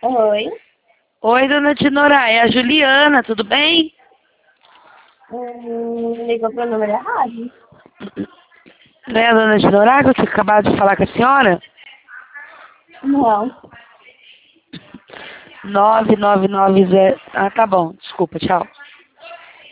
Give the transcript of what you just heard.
Oi. Oi, dona Dinorá, é a Juliana, tudo bem? Ligou pro número errado. Não é a dona Dinorá que eu tinha acabado de falar com a senhora? Não. 9990. Ah, tá bom, desculpa, tchau.